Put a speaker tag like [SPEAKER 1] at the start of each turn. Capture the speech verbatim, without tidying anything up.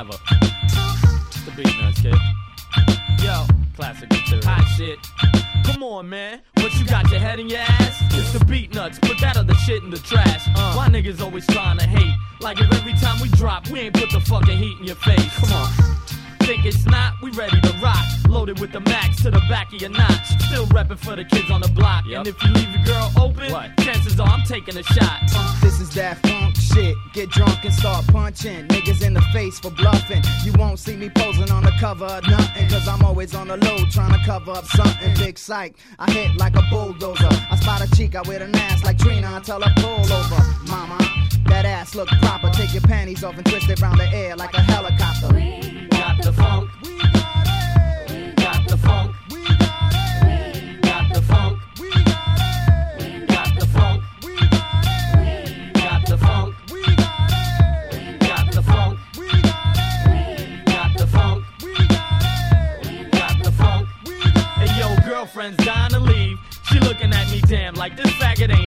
[SPEAKER 1] never. It's the beat nuts, kid. Yo, classic material. Hot shit. Come on, man. What, you got your head in your ass? It's the beat nuts. Put that other shit in the trash. Uh. Why niggas always trying to hate? Like if every time we drop, we ain't put the fucking heat in your face. Come on. Think it's not? We ready to rock. Loaded with the max to the back of your notch. Still reppin' for the kids on the block. Yep. And if you leave your girl open, what? Chances are I'm taking a shot. Uh.
[SPEAKER 2] This is that funk shit. Get drunk and start punching niggas in the face for bluffing. You won't see me posing on the cover of nothing, cause I'm always on the low trying to cover up something. Big psych, I hit like a bulldozer. I spot a chica with an ass like Trina, I tell her pull over. Mama, that ass look proper. Take your panties off and twist it round the air like a helicopter.
[SPEAKER 1] We got the funk. We got it. We got the funk. We got it. We got the funk. We got it. We got the funk. We got it. We got the funk. We got it. We got the funk. We got it. We got the funk. We got it. We got the funk. Hey yo, girlfriend's dying to leave. She looking at me damn like this faggot ain't